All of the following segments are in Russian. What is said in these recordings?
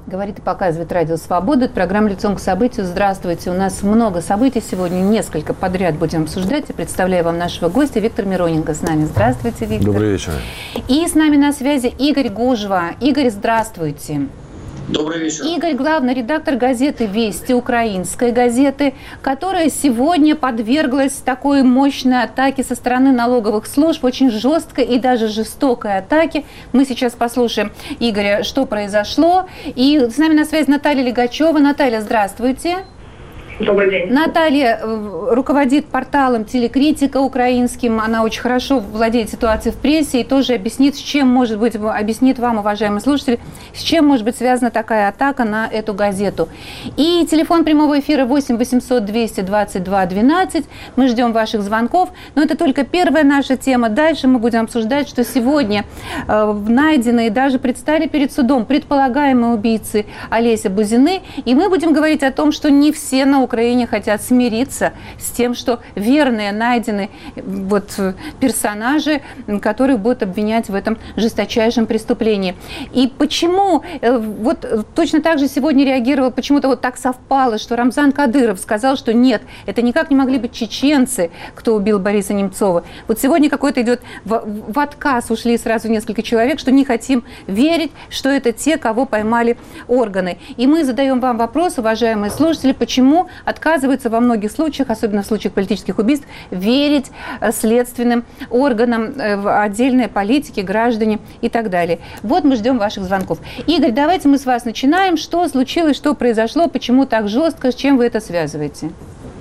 Говорит и показывает Радио Свобода. Это программа «Лицом к событию». Здравствуйте. У нас много событий сегодня, несколько подряд будем обсуждать. Я представляю вам нашего гостя Виктор Мироненко с нами. Здравствуйте, Виктор. Добрый вечер. И с нами на связи Игорь Гужва. Игорь, здравствуйте. Добрый вечер. Игорь, главный редактор газеты «Вести», украинской газеты, которая сегодня подверглась такой мощной атаке со стороны налоговых служб, очень жесткой и даже жестокой атаке. Мы сейчас послушаем Игоря, что произошло. И с нами на связи Наталья Легачева. Наталья, здравствуйте. Добрый день. Наталья руководит порталом «Телекритика» украинским. Она очень хорошо владеет ситуацией в прессе и тоже объяснит, с чем может быть, объяснит вам, уважаемые слушатели, с чем может быть связана такая атака на эту газету. И телефон прямого эфира 8 800 222 12. Мы ждем ваших звонков. Но это только первая наша тема. Дальше мы будем обсуждать, что сегодня найдены и даже предстали перед судом предполагаемые убийцы Олеся Бузины. И мы будем говорить о том, что не все на Украине хотят смириться с тем, что верные найдены персонажи, которых будут обвинять в этом жесточайшем преступлении. И почему точно так же сегодня реагировал, почему-то так совпало, что Рамзан Кадыров сказал, что нет, это никак не могли быть чеченцы, кто убил Бориса Немцова. Сегодня какой-то идет в отказ, ушли сразу несколько человек, что не хотим верить, что это те, кого поймали органы. И мы задаем вам вопрос, уважаемые слушатели, почему отказываются во многих случаях, особенно в случаях политических убийств, верить следственным органам, отдельной политике, граждане и так далее. Мы ждем ваших звонков. Игорь, давайте мы с вас начинаем. Что случилось, что произошло, почему так жестко, с чем вы это связываете?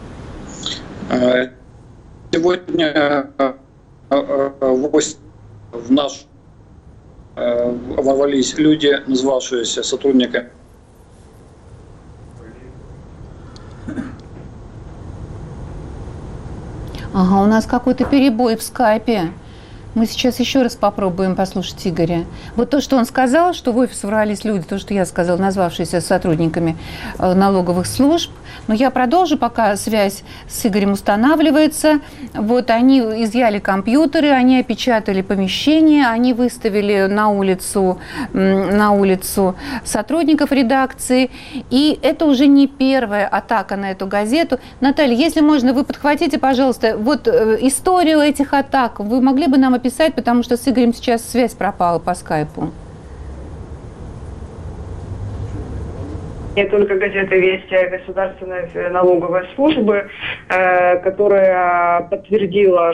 Сегодня в наш ворвались люди, назвавшиеся сотрудниками. Ага, у нас какой-то перебой в скайпе. Мы сейчас еще раз попробуем послушать Игоря. То, что он сказал, что в офис ворвались люди, то, что я сказала, назвавшиеся сотрудниками налоговых служб. Но я продолжу, пока связь с Игорем устанавливается. Они изъяли компьютеры, они опечатали помещение, они выставили на улицу сотрудников редакции. И это уже не первая атака на эту газету. Наталья, если можно, вы подхватите, пожалуйста, историю этих атак. Вы могли бы нам описать, потому что с Игорем сейчас связь пропала по скайпу. Не только газета «Вести», а и Государственной налоговой службы, которая подтвердила,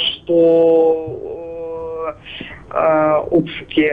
что обыски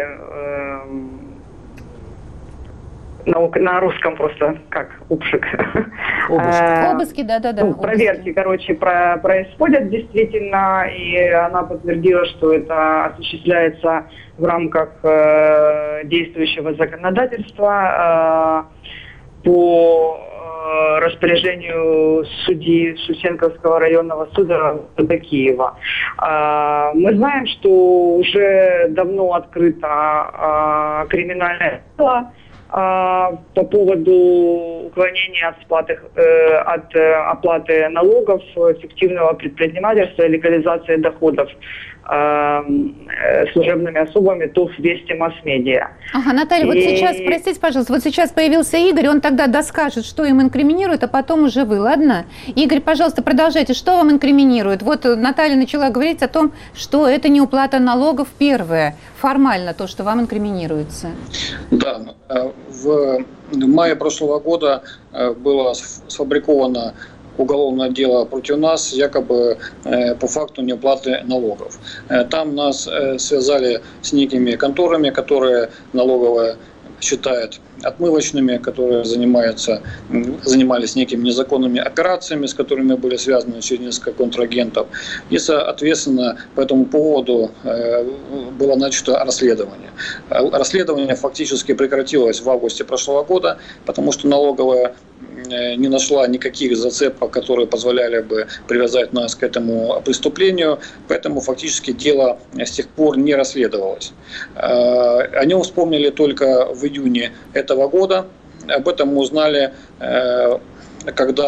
на русском просто как обшик. Обыски, да. Проверки, происходят действительно, и она подтвердила, что это осуществляется в рамках действующего законодательства по распоряжению судьи Шевченковского районного суда города Киева. Мы знаем, что уже давно открыто криминальное дело по поводу уклонения от оплаты налогов, фиктивного предпринимательства и легализации доходов служебными особами ТОВ «Вести масс-медиа». Ага, Наталья, сейчас, простите, пожалуйста, сейчас появился Игорь, он тогда доскажет, что им инкриминирует, а потом уже вы, ладно? Игорь, пожалуйста, продолжайте, что вам инкриминирует? Наталья начала говорить о том, что это не уплата налогов первое, формально то, что вам инкриминируется. Да, в мае прошлого года было сфабриковано уголовное дело против нас, якобы по факту неуплаты налогов. Там нас связали с некими конторами, которые налоговая считает отмывочными, которые занимались некими незаконными операциями, с которыми были связаны через несколько контрагентов. И, соответственно, по этому поводу было начато расследование. Расследование фактически прекратилось в августе прошлого года, потому что налоговая не нашла никаких зацепок, которые позволяли бы привязать нас к этому преступлению, поэтому фактически дело с тех пор не расследовалось. О нем вспомнили только в июне этого года. Об этом мы узнали, когда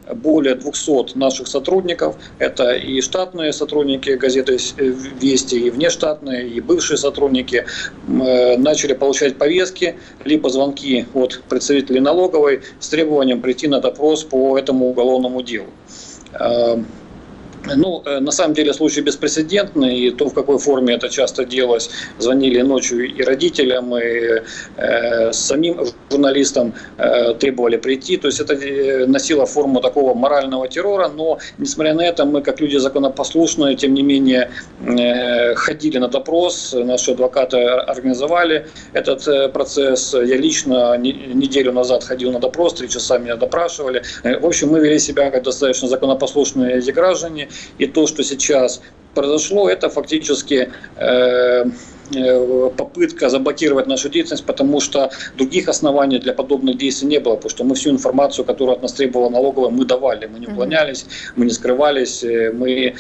более 200 наших сотрудников. Это и штатные сотрудники газеты «Вести», и внештатные, и бывшие сотрудники начали получать повестки, либо звонки от представителей налоговой с требованием прийти на допрос по этому уголовному делу. Ну, на самом деле случай беспрецедентный, и то, в какой форме это часто делалось, звонили ночью и родителям, и самим журналистам требовали прийти. То есть это носило форму такого морального террора, но, несмотря на это, мы, как люди законопослушные, тем не менее, ходили на допрос, наши адвокаты организовали этот процесс. Я лично неделю назад ходил на допрос, 3 часа меня допрашивали. В общем, мы вели себя как достаточно законопослушные граждане. И то, что сейчас произошло, это фактически попытка заблокировать нашу деятельность, потому что других оснований для подобных действий не было, потому что мы всю информацию, которую от нас требовала налоговая, мы давали, мы не уклонялись, мы не скрывались, мы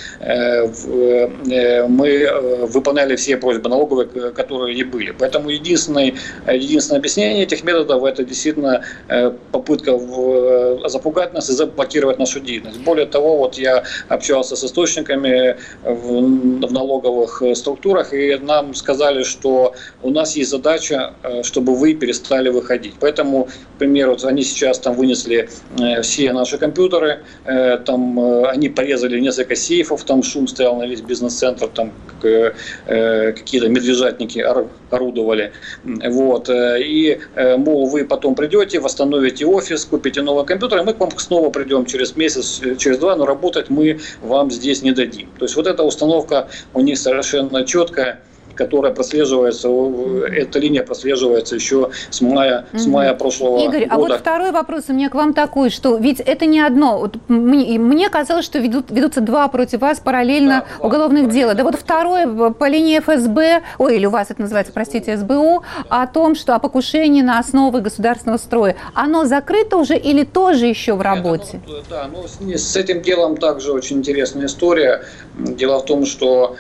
выполняли все просьбы налоговой, которые и были. Поэтому единственное объяснение этих методов – это действительно попытка запугать нас и заблокировать нашу деятельность. Более того, вот я общался с источниками в налоговых структурах, и нам сказали, что у нас есть задача, чтобы вы перестали выходить. Поэтому, к примеру, они сейчас там вынесли все наши компьютеры, там они порезали несколько сейфов, там шум стоял на весь бизнес-центр, там какие-то медвежатники орудовали. Вот. И, мол, вы потом придете, восстановите офис, купите новый компьютер, и мы к вам снова придем через месяц, через 2, но работать мы вам здесь не дадим. То есть вот эта установка у них совершенно четкая, которая прослеживается, эта линия прослеживается еще с мая прошлого года. Игорь, а вот второй вопрос у меня к вам такой, что ведь это не одно. Вот мне казалось, что ведутся 2 против вас параллельно уголовных дела. Да вот второе по линии ФСБ, или у вас это называется, простите, СБУ, о том, что о покушении на основы государственного строя. Оно закрыто уже или тоже еще в работе? С этим делом также очень интересная история. Дело в том, что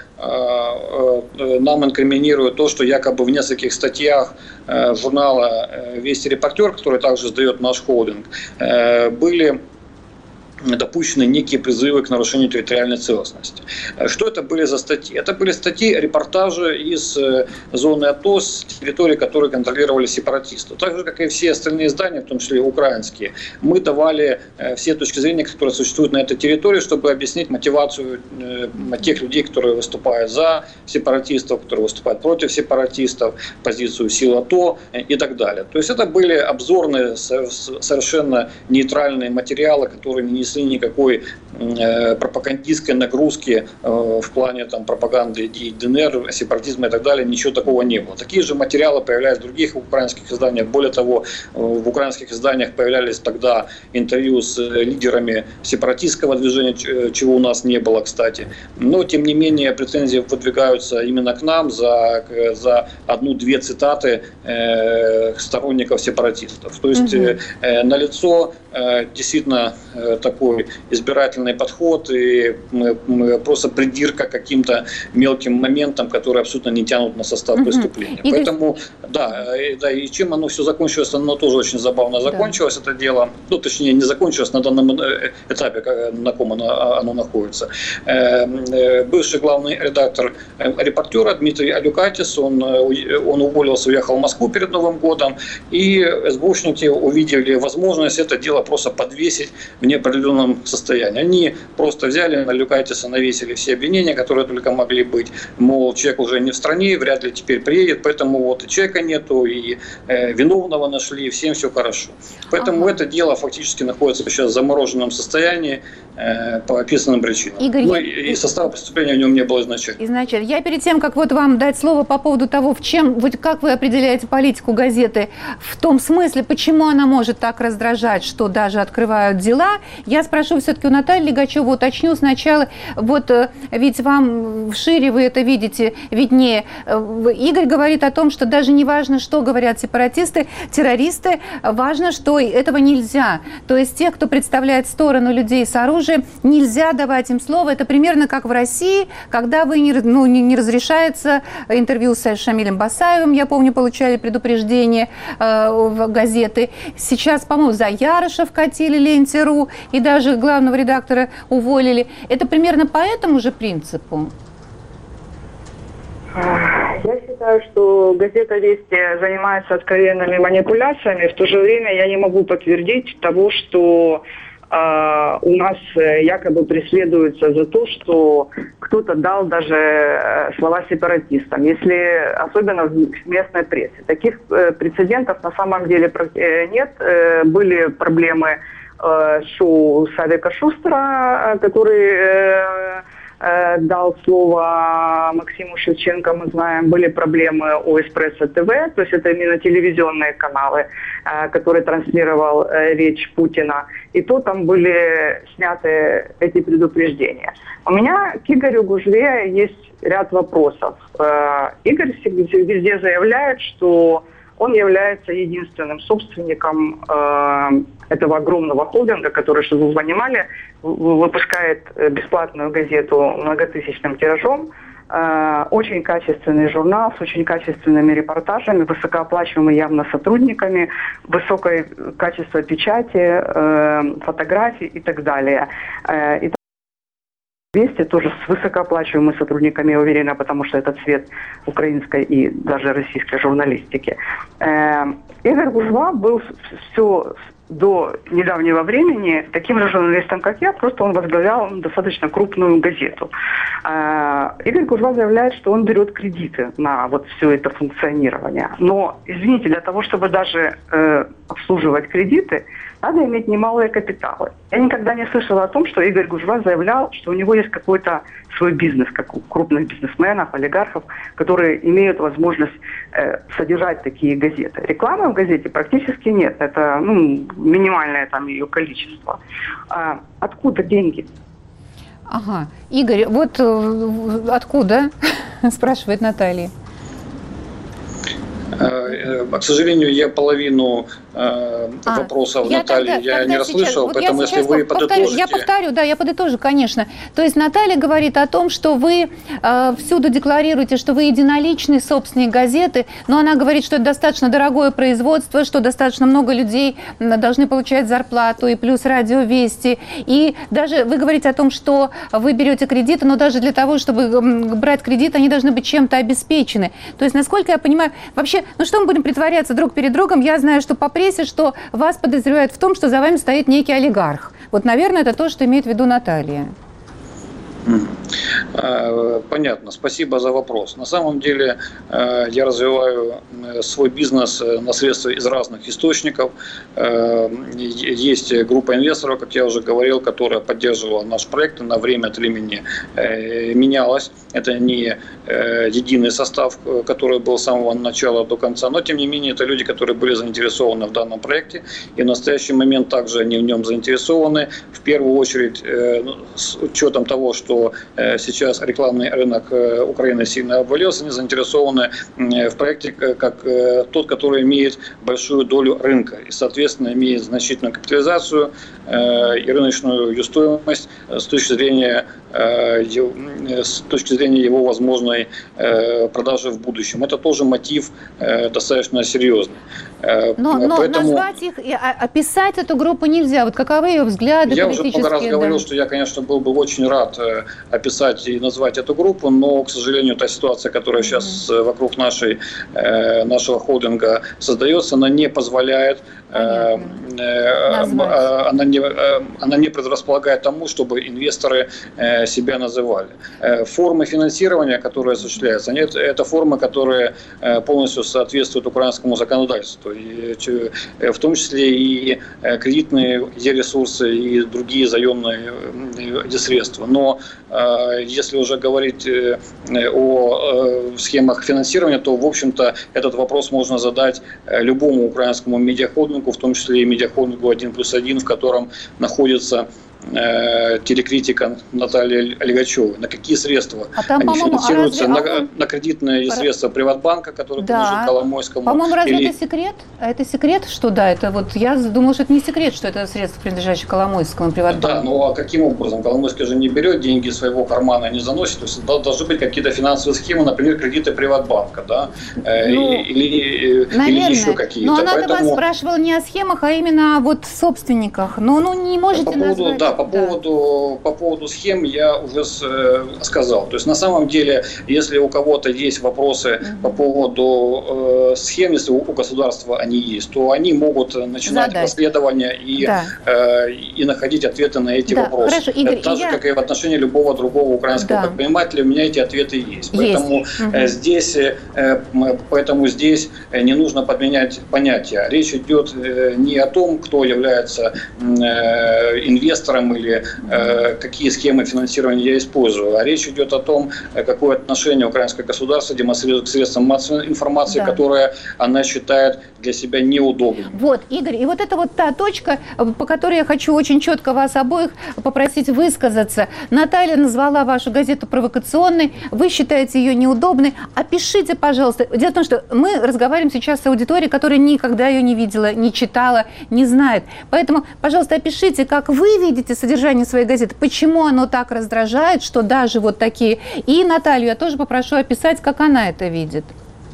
нам инкриминируют то, что якобы в нескольких статьях журнала «Вести Репортер», который также сдает наш холдинг, были допущены некие призывы к нарушению территориальной целостности. Что это были за статьи? Это были статьи, репортажи из зоны АТО, с территории, которые контролировали сепаратисты. Так же, как и все остальные издания, в том числе и украинские, мы давали все точки зрения, которые существуют на этой территории, чтобы объяснить мотивацию тех людей, которые выступают за сепаратистов, которые выступают против сепаратистов, позицию сил АТО и так далее. То есть это были обзорные, совершенно нейтральные материалы, которые не несли никакой пропагандистской нагрузки в плане там, пропаганды ДНР, сепаратизма и так далее, ничего такого не было. Такие же материалы появлялись в других украинских изданиях. Более того, в украинских изданиях появлялись тогда интервью с лидерами сепаратистского движения, чего у нас не было, кстати. Но, тем не менее, претензии выдвигаются именно к нам за 1-2 цитаты сторонников сепаратистов. То есть налицо действительно такой избирательный подход и просто придирка к каким-то мелким моментам, которые абсолютно не тянут на состав преступления. Игорь... Поэтому, и чем оно все закончилось, оно тоже очень забавно закончилось, это дело, точнее, не закончилось на данном этапе, на ком оно находится. Бывший главный редактор «Репортера» Дмитрий Алюкатис, он уволился, уехал в Москву перед Новым годом, и СБУшники увидели возможность это дело просто подвесить в неопределенном состоянии. Они просто взяли на Алюкатиса, навесили все обвинения, которые только могли быть. Мол, человек уже не в стране, вряд ли теперь приедет, поэтому вот и человека нету, и виновного нашли, всем все хорошо. Поэтому это дело фактически находится сейчас в замороженном состоянии по описанным причинам. Игорь, и состава преступления в нем не было изначально. Я перед тем, как вот вам дать слово по поводу того, как вы определяете политику газеты, в том смысле, почему она может так раздражать, что даже открывают дела, я спрошу все-таки у Натальи Наталья Легачева, уточню сначала, вот ведь вам шире вы это видите, виднее. Игорь говорит о том, что даже не важно, что говорят сепаратисты, террористы, важно, что этого нельзя. То есть тех, кто представляет сторону людей с оружием, нельзя давать им слово. Это примерно как в России, когда вы не разрешается интервью с Шамилем Басаевым, я помню, получали предупреждение в газеты. Сейчас, по-моему, за Ярыша вкатили Ленте.ру, и даже главного редактора уволили. Это примерно по этому же принципу? Я считаю, что газета «Вести» занимается откровенными манипуляциями. В то же время я не могу подтвердить того, что у нас якобы преследуется за то, что кто-то дал даже слова сепаратистам, если особенно в местной прессе. Таких прецедентов на самом деле нет. Были проблемы шоу Савика Шустера, который дал слово Максиму Шевченко, мы знаем, были проблемы у Эспрессо ТВ, то есть это именно телевизионные каналы, которые транслировал речь Путина, и то там были сняты эти предупреждения. У меня к Игорю Гужве есть ряд вопросов. Игорь везде заявляет, что он является единственным собственником этого огромного холдинга, который, чтобы вы понимали, выпускает бесплатную газету многотысячным тиражом, очень качественный журнал с очень качественными репортажами, высокооплачиваемыми явно сотрудниками, высокое качество печати, фотографий и так далее. «Вести» тоже с высокооплачиваемыми сотрудниками, я уверена, потому что это цвет украинской и даже российской журналистики. Игорь Гужва был все до недавнего времени таким же журналистом, как я, просто он возглавлял достаточно крупную газету. Игорь Гужва заявляет, что он берет кредиты на вот все это функционирование. Но, извините, для того, чтобы даже обслуживать кредиты, надо иметь немалые капиталы. Я никогда не слышала о том, что Игорь Гужва заявлял, что у него есть какой-то свой бизнес, как у крупных бизнесменов, олигархов, которые имеют возможность содержать такие газеты. Рекламы в газете практически нет. Это минимальное там ее количество. Откуда деньги? Ага. Игорь, вот откуда? Спрашивает Наталья. К сожалению, я половину вопросов Натальи я не расслышал, вот поэтому если вы подытожите... Я подытожу, конечно. То есть Наталья говорит о том, что вы всюду декларируете, что вы единоличный собственник газеты, но она говорит, что это достаточно дорогое производство, что достаточно много людей должны получать зарплату, и плюс радио «Вести». И даже вы говорите о том, что вы берете кредиты, но даже для того, чтобы брать кредит, они должны быть чем-то обеспечены. То есть, насколько я понимаю, вообще, что мы будем притворяться друг перед другом? Я знаю, что по прессе, что вас подозревают в том, что за вами стоит некий олигарх. Вот, наверное, это то, что имеет в виду Наталья. Понятно. Спасибо за вопрос. На самом деле я развиваю свой бизнес на средства из разных источников. Есть группа инвесторов, как я уже говорил, которая поддерживала наш проект, на время от времени менялась. Это не единый состав, который был с самого начала до конца, но тем не менее это люди, которые были заинтересованы в данном проекте, и в настоящий момент также они в нем заинтересованы. В первую очередь с учетом того, что сейчас рекламный рынок Украины сильно обвалился, они заинтересованы в проекте как тот, который имеет большую долю рынка и, соответственно, имеет значительную капитализацию и рыночную стоимость с точки зрения его возможной продажи в будущем. Это тоже мотив достаточно серьезный. Но назвать их, описать эту группу нельзя. Вот каковы ее взгляды я политические? Я уже много раз говорил, что я, конечно, был бы очень рад описать и назвать эту группу, но, к сожалению, та ситуация, которая сейчас вокруг нашего холдинга создается, она не позволяет, она не предрасполагает тому, чтобы инвесторы себя называли. Формы финансирования, которые осуществляются, это формы, которые полностью соответствуют украинскому законодательству, в том числе и кредитные ресурсы, и другие заемные средства. Но если уже говорить о схемах финансирования, то, в общем-то, этот вопрос можно задать любому украинскому медиахолдингу, в том числе и медиахолдингу 1+1, в котором находится телекритика Натальи Легачевой, на какие средства они финансируются, на кредитные средства Приватбанка, которые принадлежат Коломойскому. По-моему, разве это секрет? Это секрет, что да, это вот я думала, что это не секрет, что это средства, принадлежащие Коломойскому Приватбанку. Да, ну а каким образом? Коломойский же не берет деньги из своего кармана, не заносит, то есть должны быть какие-то финансовые схемы, например, кредиты Приватбанка, да, или еще какие-то. Но она вас спрашивала не о схемах, а именно вот собственниках. Ну не можете назвать. Да, по поводу схем я уже сказал. То есть на самом деле, если у кого-то есть вопросы по поводу схем, если у государства они есть, то они могут начинать расследование и находить ответы на эти вопросы. Хорошо, Игорь, так же, как и в отношении любого другого украинского предпринимателя, у меня эти ответы есть. Поэтому здесь не нужно подменять понятия. Речь идет не о том, кто является инвестором или какие схемы финансирования я использую, а речь идет о том, какое отношение украинское государство демонстрирует к средствам массовой информации, которые она считает для себя неудобными. Вот, Игорь, и вот это вот та точка, по которой я хочу очень четко вас обоих попросить высказаться. Наталья назвала вашу газету провокационной, вы считаете ее неудобной. Опишите, пожалуйста. Дело в том, что мы разговариваем сейчас с аудиторией, которая никогда ее не видела, не читала, не знает. Поэтому, пожалуйста, опишите, как вы видите содержание своей газеты, почему оно так раздражает, что даже вот такие... И Наталью я тоже попрошу описать, как она это видит.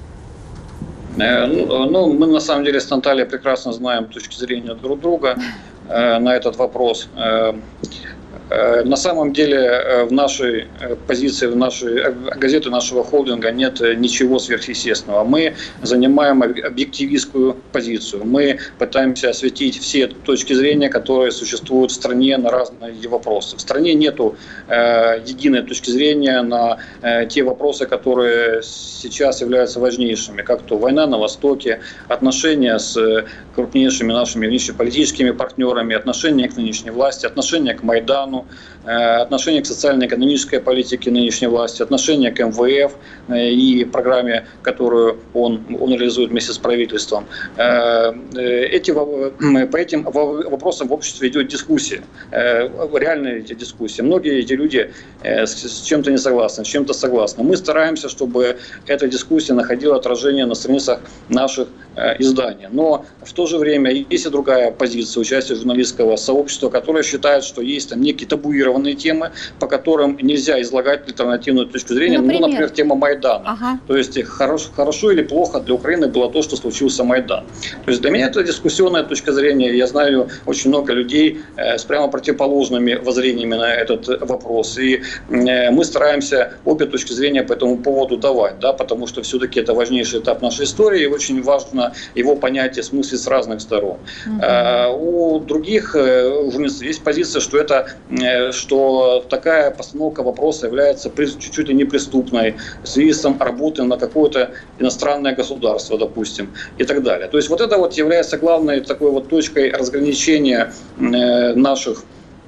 Ну, мы на самом деле с Натальей прекрасно знаем точки зрения друг друга на этот вопрос. На самом деле в нашей позиции, в нашей газете, нашего холдинга нет ничего сверхъестественного. Мы занимаем объективистскую позицию. Мы пытаемся осветить все точки зрения, которые существуют в стране на разные вопросы. В стране нету единой точки зрения на те вопросы, которые сейчас являются важнейшими, как то война на Востоке, отношения с крупнейшими нашими внешнеполитическими партнерами, отношения к нынешней власти, отношения к Майдану, отношение к социально-экономической политике нынешней власти, отношение к МВФ и программе, которую он реализует вместе с правительством. По этим вопросам в обществе идет дискуссия, реальные эти дискуссии. Многие эти люди с чем-то не согласны, с чем-то согласны. Мы стараемся, чтобы эта дискуссия находила отражение на страницах наших изданий. Но в то же время есть и другая позиция участия журналистского сообщества, которое считает, что есть там некие табуированные темы, по которым нельзя излагать альтернативную точку зрения. Например, тема Майдана. То есть хорошо или плохо для Украины было то, что случился Майдан. То есть для меня это дискуссионная точка зрения. Я знаю очень много людей с прямо противоположными воззрениями на этот вопрос. И мы стараемся обе точки зрения по этому поводу давать, да, потому что все-таки это важнейший этап нашей истории, и очень важно его понять и смыслить с разных сторон. У других журналистов есть позиция, что такая постановка вопроса является чуть-чуть не преступной в связи с работой на какое-то иностранное государство, допустим, и так далее. То есть вот это вот является главной такой вот точкой разграничения наших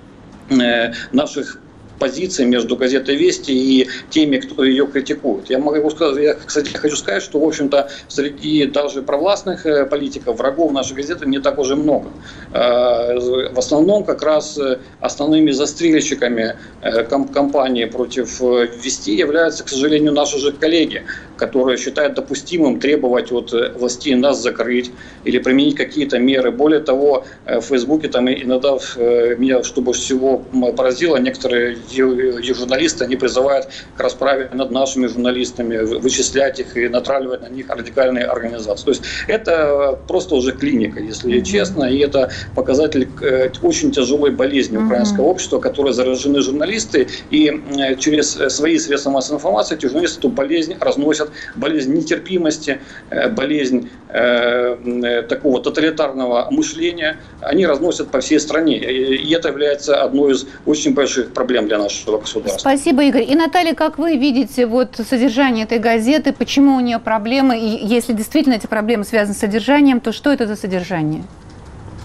позиции между газетой «Вести» и теми, кто ее критикует. Я кстати, хочу сказать, что, в общем-то, среди даже провластных политиков врагов нашей газеты не так уже много. В основном как раз основными застрельщиками кампании против «Вести» являются, к сожалению, наши же коллеги, которые считают допустимым требовать от властей нас закрыть или применить какие-то меры. Более того, в Фейсбуке там иногда меня, что больше всего поразило, некоторые журналисты, они призывают к расправе над нашими журналистами, вычислять их и натравливать на них радикальные организации. То есть это просто уже клиника, если честно, и это показатель очень тяжелой болезни украинского общества, которой заражены журналисты, и через свои средства массовой информации эти журналисты эту болезнь разносят, болезнь нетерпимости, болезнь такого тоталитарного мышления, они разносят по всей стране. И это является одной из очень больших проблем для нашего государства. Спасибо, Игорь. И, Наталья, как вы видите вот содержание этой газеты, почему у нее проблемы, и если действительно эти проблемы связаны с содержанием, то что это за содержание?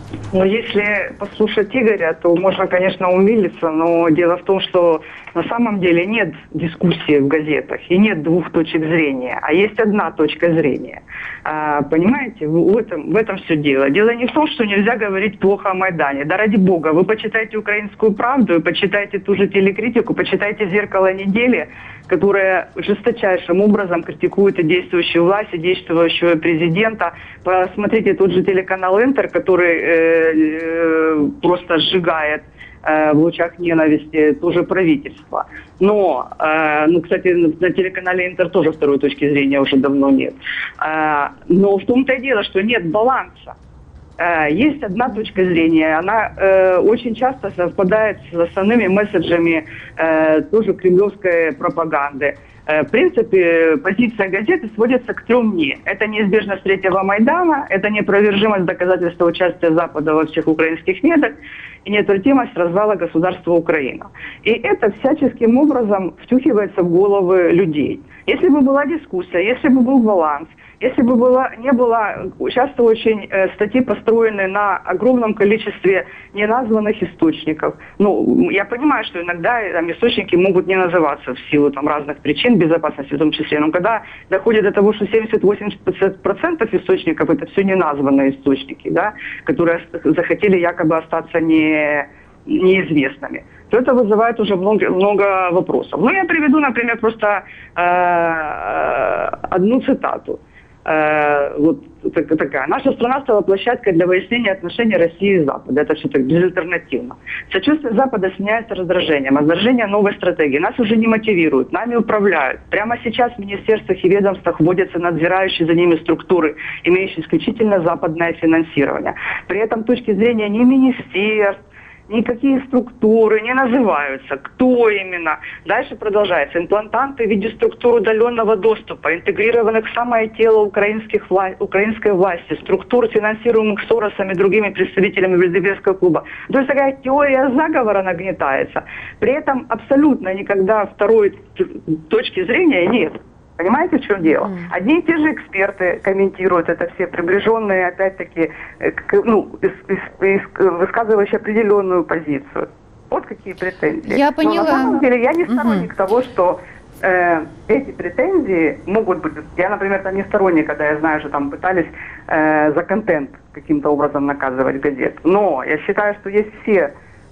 Но если послушать Игоря, то можно, конечно, умилиться, но дело в том, что на самом деле нет дискуссии в газетах и нет двух точек зрения, а есть одна точка зрения. Понимаете, в этом все дело. Дело не в том, что нельзя говорить плохо о Майдане. Да ради бога, вы почитайте «Украинскую правду», вы почитайте ту же телекритику, почитайте «Зеркало недели», которая жесточайшим образом критикует и действующую власть, и действующего президента. Посмотрите тот же телеканал «Интер», который просто сжигает в лучах ненависти тоже правительство. Но, кстати, на телеканале «Интер» тоже второй точки зрения уже давно нет. Но в том-то и дело, что нет баланса. Есть одна точка зрения, она очень часто совпадает с основными месседжами тоже кремлевской пропаганды. В принципе, позиция газеты сводится к 3 «не». Это неизбежность третьего Майдана, это неопровержимость доказательства участия Запада во всех украинских медах и неотвратимость развала государства Украина. И это всяческим образом втюхивается в головы людей. Если бы была дискуссия, если бы был баланс, если бы не было часто очень статьи, построенные на огромном количестве неназванных источников. Я понимаю, что иногда там источники могут не называться в силу разных причин безопасности в том числе. Но когда доходит до того, что 70-80% источников это все неназванные источники, да, которые захотели якобы остаться неизвестными, то это вызывает уже много вопросов. Я приведу, например, просто одну цитату. Такая. Наша страна стала площадкой для выяснения отношений России и Запада. Это все так безальтернативно. Сочувствие Запада сменяется раздражением. Раздражение новой стратегии. Нас уже не мотивируют, нами управляют. Прямо сейчас в министерствах и ведомствах вводятся надзирающие за ними структуры, имеющие исключительно западное финансирование. При этом точки зрения ни министерств, никакие структуры не называются, кто именно. Дальше продолжается. Имплантанты в виде структур удаленного доступа, интегрированных в самое тело украинской власти, структур, финансируемых Соросом и другими представителями Бильдербергского клуба. То есть такая теория заговора нагнетается. При этом абсолютно никогда второй точки зрения нет. Понимаете, в чем дело? Одни и те же эксперты комментируют это все, приближенные, опять-таки, высказывающие определенную позицию. Вот какие претензии. Я поняла. Но на самом деле я не сторонник того, что эти претензии могут быть... Я, например, не сторонник, когда я знаю, что там пытались за контент каким-то образом наказывать газет. Но я считаю, что есть все...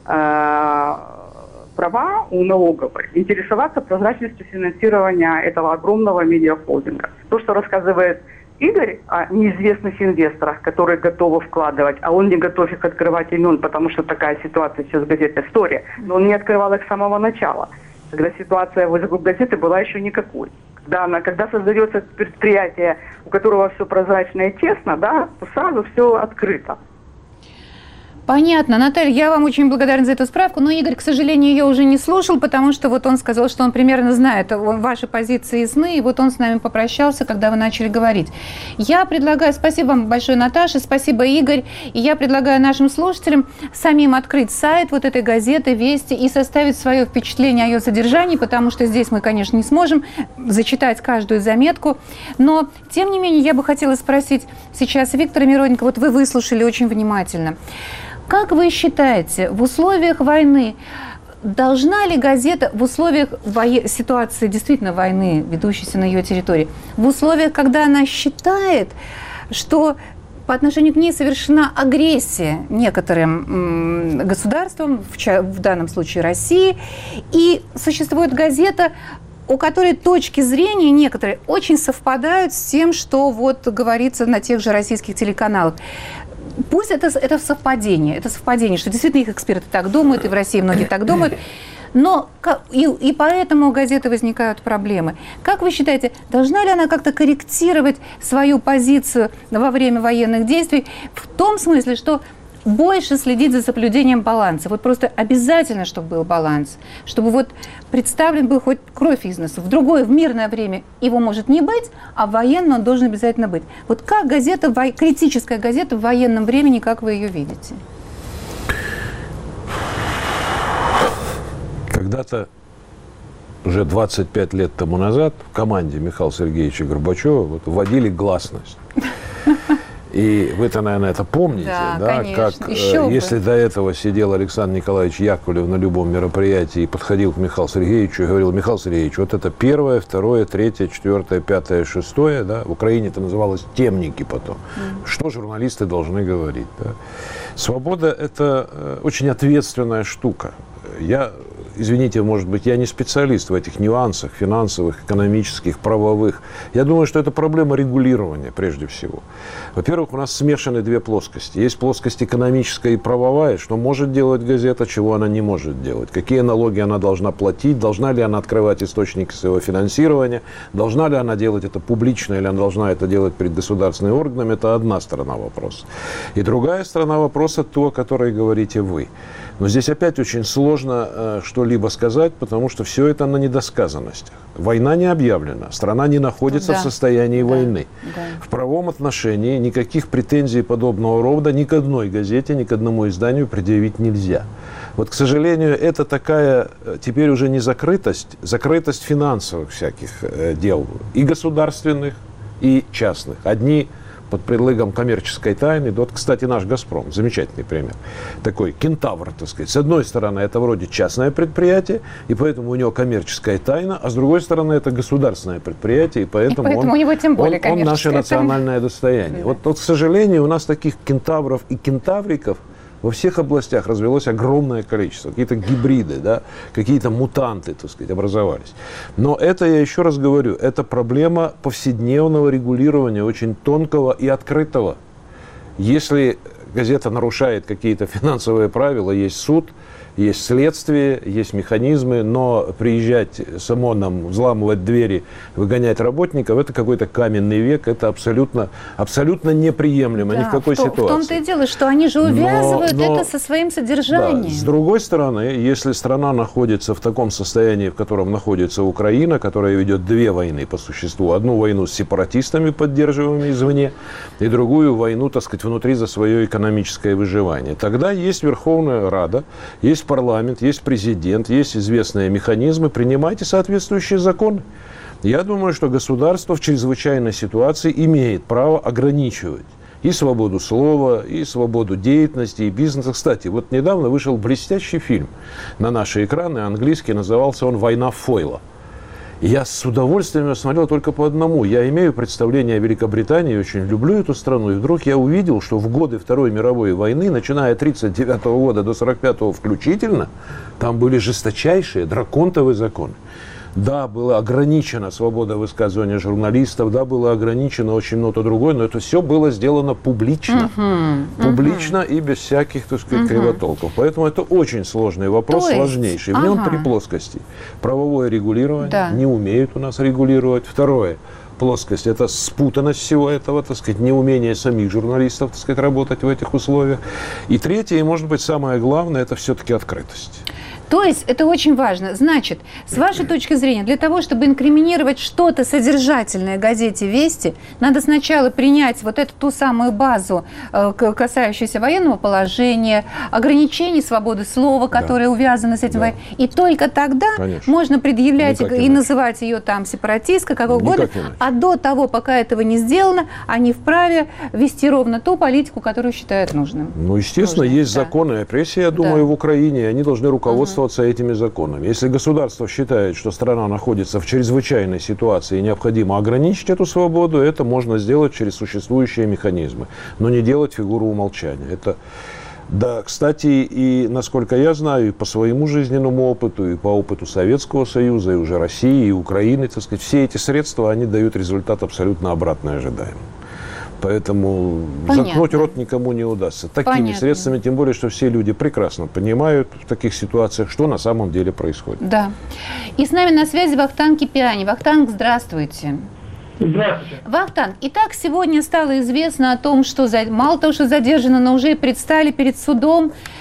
права у налоговой интересоваться прозрачностью финансирования этого огромного медиахолдинга. То, что рассказывает Игорь о неизвестных инвесторах, которые готовы вкладывать, а он не готов их открывать имен, потому что такая ситуация сейчас в газете «История», но он не открывал их с самого начала, когда ситуация вокруг газеты была еще никакой. Когда создается предприятие, у которого все прозрачно и честно, да, то сразу все открыто. Понятно. Наталья, я вам очень благодарна за эту справку, но Игорь, к сожалению, ее уже не слушал, потому что вот он сказал, что он примерно знает ваши позиции и сны, и вот он с нами попрощался, когда вы начали говорить. Я предлагаю, спасибо вам большое, Наташа, спасибо, Игорь, и я предлагаю нашим слушателям самим открыть сайт вот этой газеты «Вести» и составить свое впечатление о ее содержании, потому что здесь мы, конечно, не сможем зачитать каждую заметку, но, тем не менее, я бы хотела спросить сейчас Виктора Мироненко, вот вы выслушали очень внимательно. Как вы считаете, в условиях войны должна ли газета, в условиях ситуации действительно войны, ведущейся на ее территории, в условиях, когда она считает, что по отношению к ней совершена агрессия некоторым государствам, в данном случае России, и существует газета, у которой точки зрения некоторые очень совпадают с тем, что вот говорится на тех же российских телеканалах. Пусть это совпадение, что действительно их эксперты так думают, и в России многие так думают, но и поэтому у газеты возникают проблемы. Как вы считаете, должна ли она как-то корректировать свою позицию во время военных действий в том смысле, что больше следить за соблюдением баланса? Вот просто обязательно, чтобы был баланс, чтобы вот представлен был хоть кровь из носу. В мирное время его может не быть, а в военное он должен обязательно быть. Вот как критическая газета в военном времени, как вы ее видите? Когда-то, уже 25 лет тому назад, в команде Михаила Сергеевича Горбачева вводили гласность. И вы-то, наверное, это помните, да? Конечно. Как Еще если до этого сидел Александр Николаевич Яковлев на любом мероприятии и подходил к Михаилу Сергеевичу и говорил: Михаил Сергеевич, вот это 1, 2, 3, 4, 5, 6, да? В Украине это называлось темники потом. Что журналисты должны говорить? Да? Свобода – это очень ответственная штука. Извините, может быть, я не специалист в этих нюансах финансовых, экономических, правовых. Я думаю, что это проблема регулирования прежде всего. Во-первых, у нас смешаны две плоскости. Есть плоскость экономическая и правовая, что может делать газета, чего она не может делать. Какие налоги она должна платить, должна ли она открывать источники своего финансирования, должна ли она делать это публично или она должна это делать перед государственными органами. Это одна сторона вопроса. И другая сторона вопроса, то, о которой говорите вы. Но здесь опять очень сложно что-либо сказать, потому что все это на недосказанностях. Война не объявлена, страна не находится в состоянии войны. В правовом отношении никаких претензий подобного рода ни к одной газете, ни к одному изданию предъявить нельзя. Вот, к сожалению, это такая теперь уже не закрытость финансовых всяких дел, и государственных, и частных. Одни под предлогом коммерческой тайны. Вот, кстати, наш «Газпром», замечательный пример. Такой кентавр, так сказать. С одной стороны, это вроде частное предприятие, и поэтому у него коммерческая тайна, а с другой стороны, это государственное предприятие, и поэтому у него тем более он наше национальное достояние. Да. Вот, к сожалению, у нас таких кентавров и кентавриков во всех областях развелось огромное количество. Какие-то гибриды, да, какие-то мутанты, так сказать, образовались. Но это, я еще раз говорю, это проблема повседневного регулирования, очень тонкого и открытого. Если газета нарушает какие-то финансовые правила, есть суд, есть следствие, есть механизмы, но приезжать с ОМОНом, взламывать двери, выгонять работников, это какой-то каменный век, это абсолютно неприемлемо, ни в какой ситуации. В том-то и дело, что они же увязывают это со своим содержанием. Да, с другой стороны, если страна находится в таком состоянии, в котором находится Украина, которая ведет две войны по существу, одну войну с сепаратистами, поддерживаемыми извне, и другую войну, так сказать, внутри за свое экономическое выживание, тогда есть Верховная Рада, есть парламент, есть президент, есть известные механизмы, принимайте соответствующие законы. Я думаю, что государство в чрезвычайной ситуации имеет право ограничивать и свободу слова, и свободу деятельности, и бизнеса. Кстати, вот недавно вышел блестящий фильм на наши экраны, английский, назывался он «Война Фойла». Я с удовольствием его смотрел только по одному. Я имею представление о Великобритании, очень люблю эту страну. И вдруг я увидел, что в годы Второй мировой войны, начиная от 1939 года до 1945 включительно, там были жесточайшие драконтовые законы. Да, была ограничена свобода высказывания журналистов, да, было ограничено очень много другое, но это все было сделано публично. Публично и без всяких, так сказать, кривотолков. Поэтому это очень сложный вопрос, сложнейший. В нем три плоскости. Правовое регулирование, не умеют у нас регулировать. Второе. Плоскость – это спутанность всего этого, так сказать, неумение самих журналистов, так сказать, работать в этих условиях. И третье, и, может быть, самое главное – это все-таки открытость. То есть это очень важно. Значит, с вашей точки зрения, для того, чтобы инкриминировать что-то содержательное газете «Вести», надо сначала принять вот эту ту самую базу, касающуюся военного положения, ограничений свободы слова, которые увязаны с этим. И только тогда можно предъявлять и называть ее там сепаратисткой, как угодно. А до того, пока этого не сделано, они вправе вести ровно ту политику, которую считают нужным. Ну, естественно, есть законы репрессии, я думаю, в Украине, и они должны руководствоваться этими законами. Если государство считает, что страна находится в чрезвычайной ситуации и необходимо ограничить эту свободу, это можно сделать через существующие механизмы, но не делать фигуру умолчания. Это, да, кстати, и насколько я знаю, и по своему жизненному опыту, и по опыту Советского Союза, и уже России, и Украины, так сказать, все эти средства, они дают результат абсолютно обратный ожидаемому. Поэтому заткнуть рот никому не удастся. Такими средствами, тем более, что все люди прекрасно понимают в таких ситуациях, что на самом деле происходит. Да. И с нами на связи Вахтанг Кипиани. Вахтанг, здравствуйте. Здравствуйте. Вахтанг, итак, сегодня стало известно о том, что мало того, что задержаны, но уже и предстали перед судом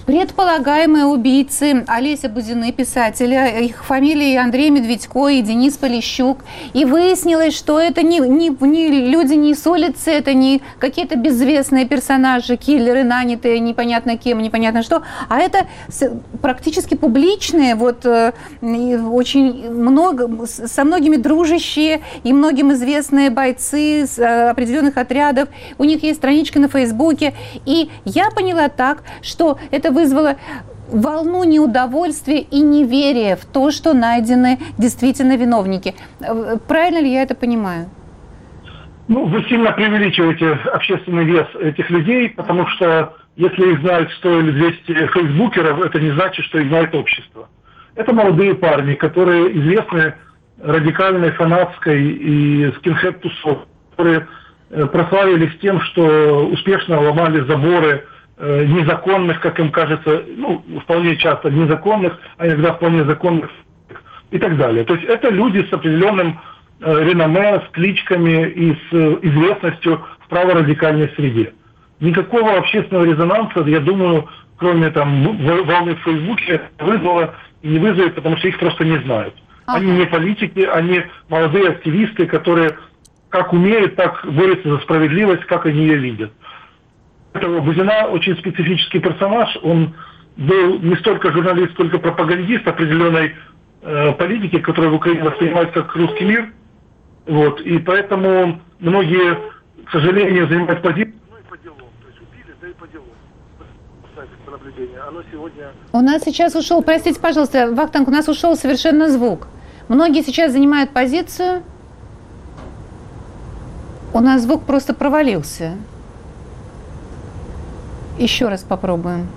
Предполагаемые убийцы Олеся Бузины, писателя, их фамилии Андрей Медведько и Денис Полищук. И выяснилось, что это не люди не с улицы, это не какие-то безвестные персонажи, киллеры, нанятые непонятно кем, непонятно что, а это практически публичные, вот очень много, со многими дружащие и многим известные бойцы с определенных отрядов. У них есть страничка на Фейсбуке. И я поняла так, что это вызвало волну неудовольствия и неверия в то, что найдены действительно виновники. Правильно ли я это понимаю? Ну, вы сильно преувеличиваете общественный вес этих людей, потому что если их знают 100 или 200 фейсбукеров, это не значит, что их знает общество. Это молодые парни, которые известны радикальной, фанатской и скинхед-тусовкой, которые прославились тем, что успешно ломали заборы незаконных, как им кажется, ну, вполне часто незаконных, а иногда вполне законных и так далее. То есть это люди с определенным реноме, с кличками и с известностью в праворадикальной среде. Никакого общественного резонанса, я думаю, кроме там волны в Фейсбуке, вызвало и не вызовет, потому что их просто не знают. Они не политики, они молодые активисты, которые как умеют, так борются за справедливость, как они ее видят. Бузина очень специфический персонаж. Он был не столько журналист, сколько пропагандист определенной политики, которую в Украине воспринимают как русский мир. Вот. И поэтому многие, к сожалению, занимают позицию. Ну и по делу. То есть убили, да и по делу. Оно сегодня... У нас сейчас ушел, простите, пожалуйста, Вахтанг, у нас ушел совершенно звук. Многие сейчас занимают позицию. У нас звук просто провалился. Еще раз попробуем.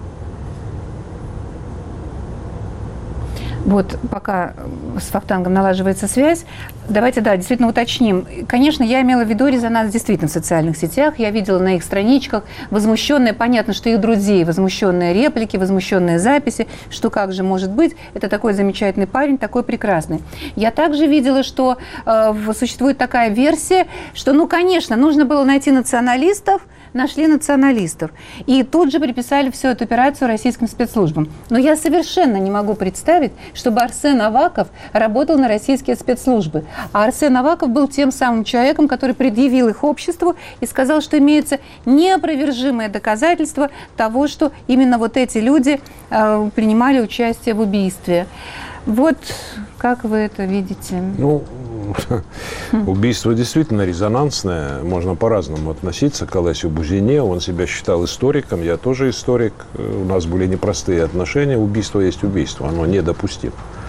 Вот пока с Вахтангом налаживается связь, давайте, да, действительно уточним. Конечно, я имела в виду резонанс действительно в социальных сетях. Я видела на их страничках возмущенные, понятно, что их друзей, возмущенные реплики, возмущенные записи, что как же может быть, это такой замечательный парень, такой прекрасный. Я также видела, что существует такая версия, что, ну, конечно, нужно было найти националистов, нашли националистов. И тут же приписали всю эту операцию российским спецслужбам. Но я совершенно не могу представить, чтобы Арсен Аваков работал на российские спецслужбы. А Арсен Аваков был тем самым человеком, который предъявил их обществу и сказал, что имеется неопровержимое доказательство того, что именно вот эти люди принимали участие в убийстве. Вот как вы это видите? Ну, убийство действительно резонансное. Можно по-разному относиться к Олесю Бузине. Он себя считал историком, я тоже историк. У нас были непростые отношения. Убийство есть убийство, оно недопустимо.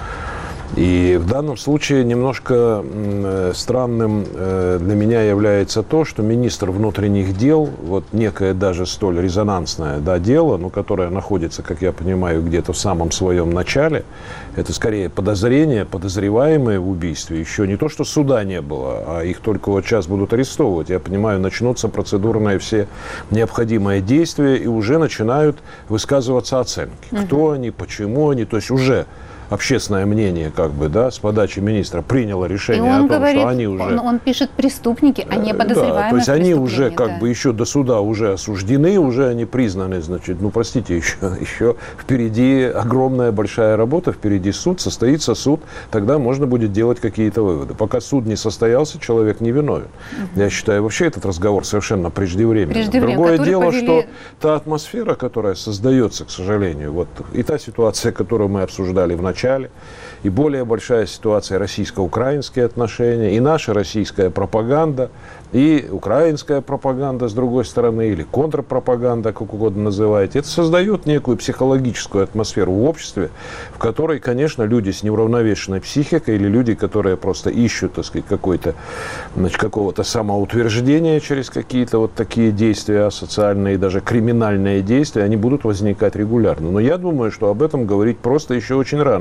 И в данном случае немножко странным для меня является то, что министр внутренних дел, вот некое даже столь резонансное, да, дело, но которое находится, как я понимаю, где-то в самом своем начале, это скорее подозрения, подозреваемые в убийстве. Еще не то, что суда не было, а их только вот сейчас будут арестовывать. Я понимаю, начнутся процедурные все необходимые действия и уже начинают высказываться оценки. Кто они, почему они, то есть уже общественное мнение, как бы, да, с подачи министра приняло решение о том, говорит, что они уже... Он пишет преступники, а не подозреваемые. Да, то есть они уже как бы еще до суда уже осуждены, уже они признаны, значит, ну, простите, еще впереди огромная большая работа, впереди суд, состоится суд, тогда можно будет делать какие-то выводы. Пока суд не состоялся, человек не виновен. Я считаю, вообще этот разговор совершенно преждевременным. Другое дело, что та атмосфера, которая создается, к сожалению, вот и та ситуация, которую мы обсуждали в начале, и более большая ситуация российско-украинские отношения, и наша российская пропаганда, и украинская пропаганда, с другой стороны, или контрпропаганда, как угодно называете, это создает некую психологическую атмосферу в обществе, в которой, конечно, люди с неуравновешенной психикой или люди, которые просто ищут, так сказать, какого-то самоутверждения через какие-то вот такие действия асоциальные, даже криминальные действия, они будут возникать регулярно. Но я думаю, что об этом говорить просто еще очень рано.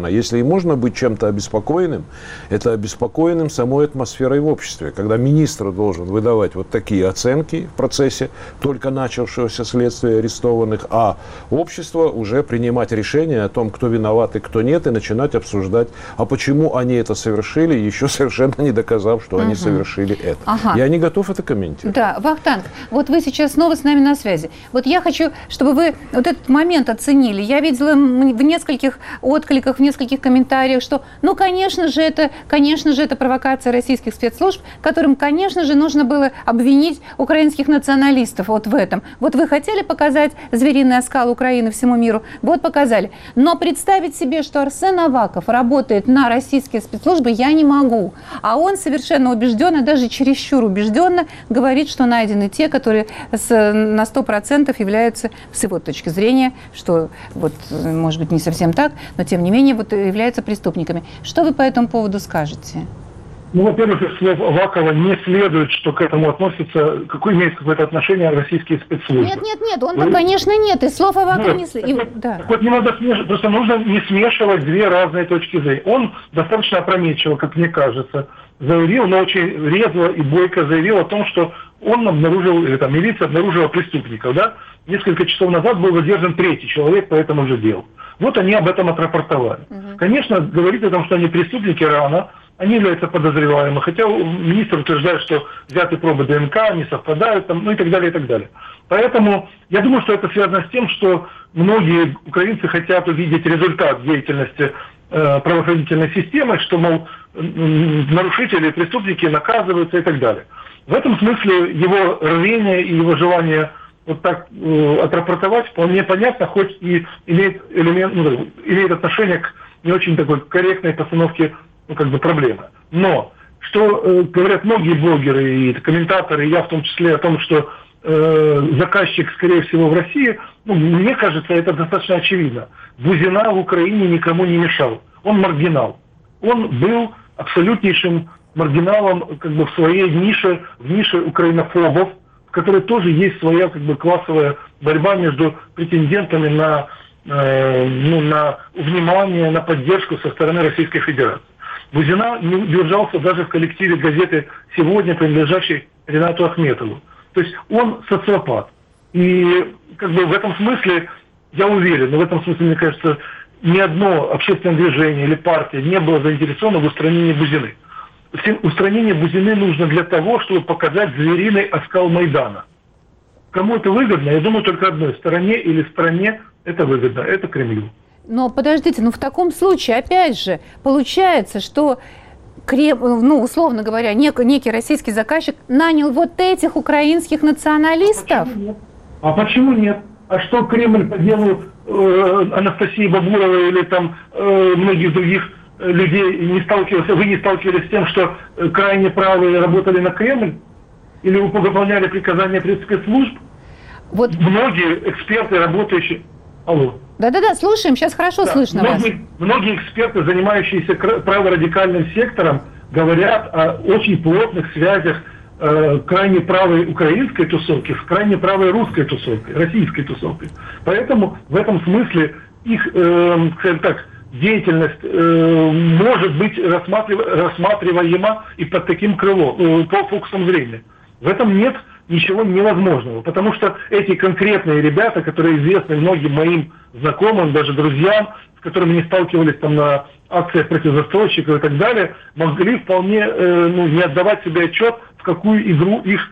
обеспокоена. Если и можно быть чем-то обеспокоенным, это обеспокоенным самой атмосферой в обществе. Когда министр должен выдавать вот такие оценки в процессе только начавшегося следствия арестованных, а общество уже принимать решение о том, кто виноват и кто нет, и начинать обсуждать, а почему они это совершили, еще совершенно не доказав, что они совершили это. Я не готов это комментировать. Да, Вахтанг, вот вы сейчас снова с нами на связи. Вот я хочу, чтобы вы вот этот момент оценили. Я видела в нескольких откликах, в нескольких комментариях, что, ну, конечно же, это провокация российских спецслужб, которым, конечно же, нужно было обвинить украинских националистов вот в этом. Вот вы хотели показать звериный оскал Украины всему миру? Вот показали. Но представить себе, что Арсен Аваков работает на российские спецслужбы, я не могу. А он совершенно убежденно, даже чересчур убежденно говорит, что найдены те, которые на 100% являются, с его точки зрения, что, вот, может быть, не совсем так, но, тем не менее, вот, являются преступниками. Что вы по этому поводу скажете? Ну, во-первых, из слов Авакова не следует, что к этому относится, имеет какое-то отношение российские спецслужбы. Нет, он, конечно, нет, из слов Авакова не следует. Так вот, не надо смешивать, просто нужно не смешивать две разные точки зрения. Он достаточно опрометчиво, как мне кажется, заявил, но очень резво и бойко заявил о том, что он обнаружил, или там милиция обнаружила преступников, да? Несколько часов назад был задержан третий человек по этому же делу. Вот они об этом отрапортовали. Конечно, говорить о том, что они преступники, рано. Они являются подозреваемыми, хотя министр утверждает, что взятые пробы ДНК не совпадают, там, ну и так далее, и так далее. Поэтому я думаю, что это связано с тем, что многие украинцы хотят увидеть результат деятельности правоохранительной системы, что, мол, нарушители, преступники наказываются и так далее. В этом смысле его рвение и его желание вот так отрапортовать вполне понятно, хоть и имеет отношение к не очень такой корректной постановке проблемы. Но, что говорят многие блогеры и комментаторы, и я в том числе, о том, что заказчик, скорее всего, в России, мне кажется, это достаточно очевидно. Бузина в Украине никому не мешал. Он маргинал. Он был абсолютнейшим маргиналом в своей нише, в нише украинофобов, в которой тоже есть своя классовая борьба между претендентами на внимание, на поддержку со стороны Российской Федерации. Бузина не удержался даже в коллективе газеты «Сегодня», принадлежащей Ринату Ахметову. То есть он социопат. И в этом смысле, я уверен, но в этом смысле, мне кажется, ни одно общественное движение или партия не было заинтересовано в устранении Бузины. Устранение Бузины нужно для того, чтобы показать звериный оскал Майдана. Кому это выгодно? Я думаю, только одной стороне или стране это выгодно. Это Кремлю. Но подождите, в таком случае, опять же, получается, что, условно говоря, некий российский заказчик нанял вот этих украинских националистов? А почему нет? А что Кремль по делу Анастасии Бабуровой или там многих других людей не сталкивался? Вы не сталкивались с тем, что крайне правые работали на Кремль? Или вы выполняли приказания спецслужб? Вот. Многие эксперты, работающие... Алло. Да-да-да, слушаем, сейчас хорошо слышно вас. Многие эксперты, занимающиеся праворадикальным сектором, говорят о очень плотных связях крайне правой украинской тусовки с крайне правой русской тусовкой, российской тусовкой. Поэтому в этом смысле их, скажем так, деятельность может быть рассматриваема и под таким крылом, по фокусом зрения. В этом нет ничего невозможного, потому что эти конкретные ребята, которые известны многим моим знакомым, даже друзьям, с которыми не сталкивались там на акциях против застройщиков и так далее, могли вполне не отдавать себе отчет, в какую игру их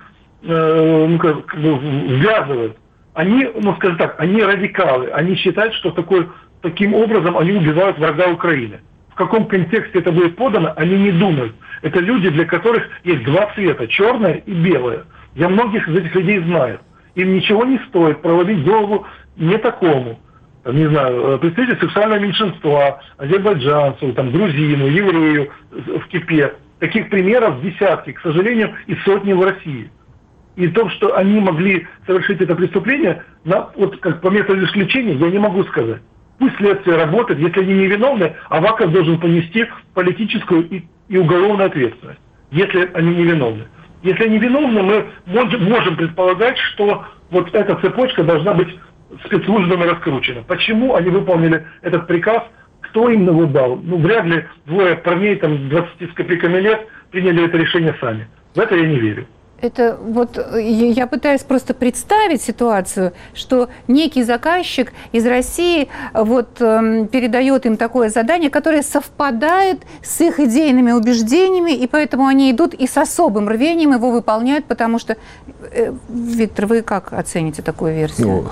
ввязывают. Они, скажем так, они радикалы, они считают, что таким образом они убивают врага Украины. В каком контексте это будет подано, они не думают. Это люди, для которых есть два цвета, черное и белое. Я многих из этих людей знаю. Им ничего не стоит проломить голову не такому, не знаю, представителю сексуального меньшинства, азербайджанцу, грузину, еврею в кипе. Таких примеров десятки, к сожалению, и сотни в России. И то, что они могли совершить это преступление, как по методу исключения, я не могу сказать. Пусть следствие работает, если они невиновны, Аваков должен понести политическую и уголовную ответственность, если они невиновны. Если они виновны, мы можем предполагать, что вот эта цепочка должна быть спецслужбами раскручена. Почему они выполнили этот приказ, кто им навыбал? Ну, вряд ли двое парней, там, 20 с копейками лет, приняли это решение сами. В это я не верю. Это вот я пытаюсь просто представить ситуацию, что некий заказчик из России вот передает им такое задание, которое совпадает с их идейными убеждениями, и поэтому они идут и с особым рвением его выполняют, потому что, Виктор, вы как оцените такую версию?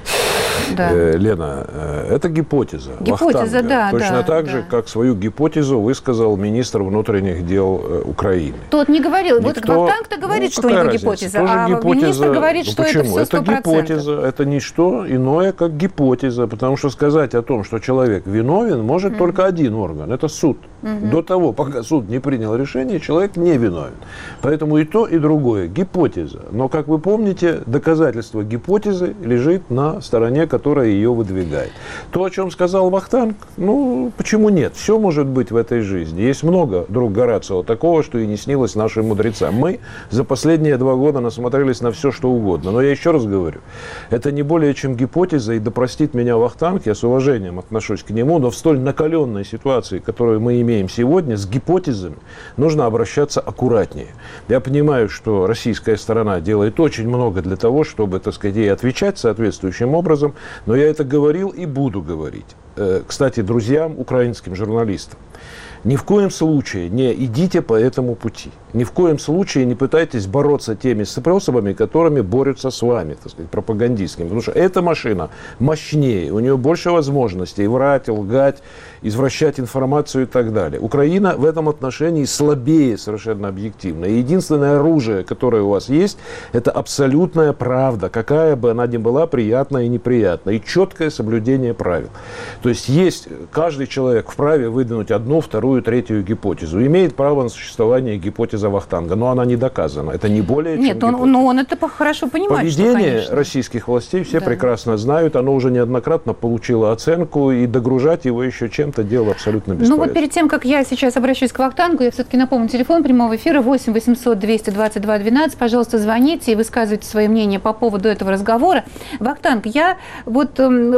Да. Лена, это гипотеза. Гипотеза, да. Точно так же, как свою гипотезу высказал министр внутренних дел Украины. Тот не говорил. Вот Вахтанг-то говорит, что у него гипотеза, а министр говорит, что это все 100%. Это гипотеза, это не что иное, как гипотеза, потому что сказать о том, что человек виновен, может только один орган, это суд. До того, пока суд не принял решение, человек не виновен. Поэтому и то, и другое гипотеза. Но, как вы помните, доказательство гипотезы лежит на стороне, которая ее выдвигает. То, о чем сказал Вахтанг, ну, почему нет? Все может быть в этой жизни. Есть много, друг Горацио, такого, что и не снилось нашим мудрецам. Мы за последние 2 года насмотрелись на все, что угодно. Но я еще раз говорю, это не более чем гипотеза, и да простит меня Вахтанг, я с уважением отношусь к нему, но в столь накаленной ситуации, которую мы имеем сегодня, с гипотезами нужно обращаться аккуратнее. Я понимаю, что российская сторона делает очень много для того, чтобы, так сказать, ей отвечать соответствующим образом, но я это говорил и буду говорить. Кстати, друзьям, украинским журналистам, ни в коем случае не идите по этому пути. Ни в коем случае не пытайтесь бороться теми способами, которыми борются с вами, так сказать, пропагандистскими. Потому что эта машина мощнее, у нее больше возможностей врать, лгать, извращать информацию и так далее. Украина в этом отношении слабее совершенно объективно. И единственное оружие, которое у вас есть, это абсолютная правда, какая бы она ни была, приятная и неприятная, и четкое соблюдение правил. То есть каждый человек вправе выдвинуть одну, вторую, третью гипотезу. Имеет право на существование гипотеза Вахтанга, но она не доказана. Это не более чем гипотеза. Нет, он это хорошо понимает. Поведение российских властей все прекрасно знают. Оно уже неоднократно получило оценку, и догружать его еще чем-то дело абсолютно бесполезно. Ну вот перед тем, как я сейчас обращусь к Вахтангу, я все-таки напомню телефон прямого эфира 8 800 222 12. Пожалуйста, звоните и высказывайте свое мнение по поводу этого разговора. Вахтанг, я вот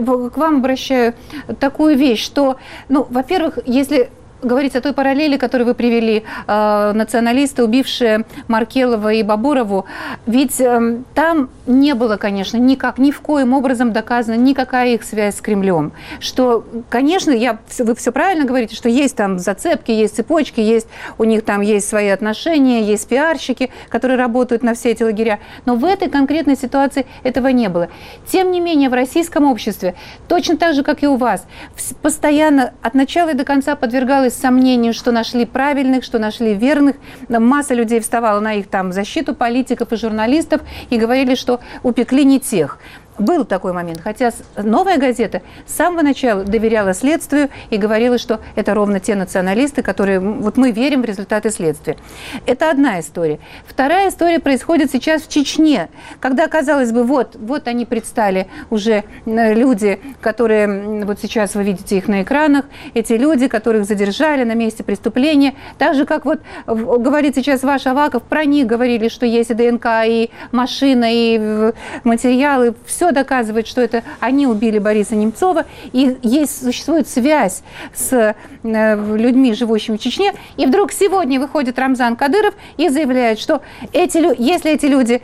к вам обращаю такую вещь, что, ну, во-первых, если говорить о той параллели, которую вы привели, националисты, убившие Маркелова и Бабурову, ведь там не было, конечно, ни в коем образом доказана никакая их связь с Кремлем. Что, конечно, вы все правильно говорите, что есть там зацепки, есть цепочки, у них там есть свои отношения, есть пиарщики, которые работают на все эти лагеря. Но в этой конкретной ситуации этого не было. Тем не менее, в российском обществе, точно так же, как и у вас, постоянно от начала и до конца подвергалось сомнению, что нашли правильных, что нашли верных. Масса людей вставала на их там защиту, политиков и журналистов, и говорили, что упекли не тех. Был такой момент, хотя «Новая газета» с самого начала доверяла следствию и говорила, что это ровно те националисты, которые, вот мы верим в результаты следствия. Это одна история. Вторая история происходит сейчас в Чечне, когда, казалось бы, вот они предстали уже люди, которые, вот сейчас вы видите их на экранах, эти люди, которых задержали на месте преступления, так же, как вот говорит сейчас ваш Аваков, про них говорили, что есть и ДНК, и машина, и материалы, все доказывает, что это они убили Бориса Немцова, и существует связь с людьми, живущими в Чечне, и вдруг сегодня выходит Рамзан Кадыров и заявляет, что если эти люди,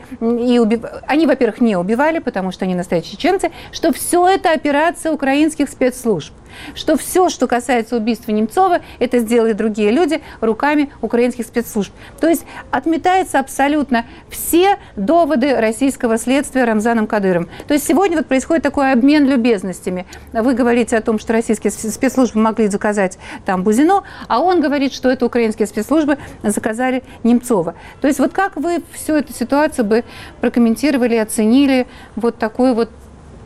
они, во-первых, не убивали, потому что они настоящие чеченцы, что все это операция украинских спецслужб, что все, что касается убийства Немцова, это сделали другие люди руками украинских спецслужб. То есть отметаются абсолютно все доводы российского следствия Рамзаном Кадыровым. То есть сегодня вот происходит такой обмен любезностями. Вы говорите о том, что российские спецслужбы могли заказать там Бузино, а он говорит, что это украинские спецслужбы заказали Немцова. То есть вот как вы всю эту ситуацию бы прокомментировали, оценили вот такое вот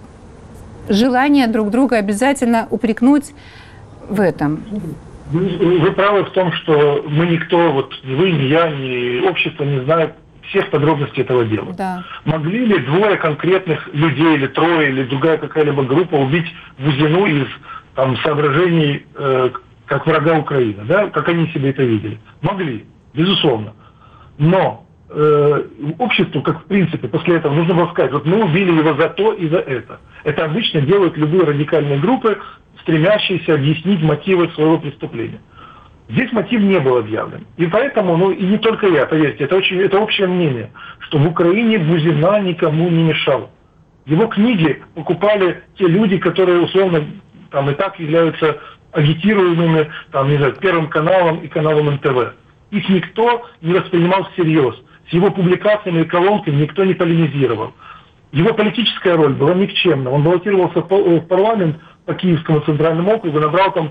желание друг друга обязательно упрекнуть в этом? Вы правы в том, что мы никто, вот ни вы, ни я, ни общество не знает всех подробностей этого дела. Да. Могли ли двое конкретных людей, или трое, или другая какая-либо группа убить Бузину из там, соображений как врага Украины, да? Как они себе это видели? Могли, безусловно. Но обществу, как в принципе, после этого нужно было сказать, вот мы убили его за то и за это. Это обычно делают любые радикальные группы стремящиеся объяснить мотивы своего преступления. Здесь мотив не был объявлен. И поэтому, и не только я, поверьте, это общее мнение, что в Украине Бузина никому не мешал. Его книги покупали те люди, которые условно там и так являются агитируемыми, там, не знаю, Первым каналом и каналом НТВ. Их никто не воспринимал всерьез. С его публикациями и колонками никто не полемизировал. Его политическая роль была никчемна. Он баллотировался в парламент по Киевскому центральному округу, набрал там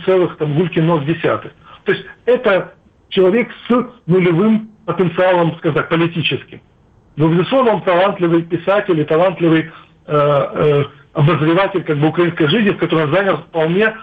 0,0. То есть это человек с нулевым потенциалом, скажем так, политическим. Но, безусловно, он талантливый писатель и талантливый обозреватель как бы украинской жизни, в которой он занял вполне